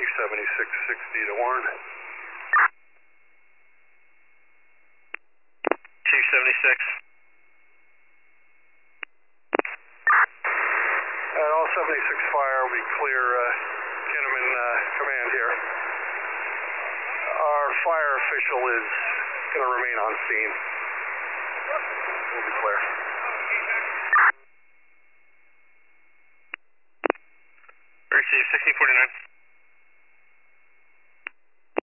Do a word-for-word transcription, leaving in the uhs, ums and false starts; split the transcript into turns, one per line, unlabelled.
Chief seventy-six sixty to Warren.
Chief seventy-six.
And all seventy-six fire will be clear. Uh, Kinnaman uh, command here. Our fire official is going to remain on scene. We'll be clear.
Receive sixteen forty-nine.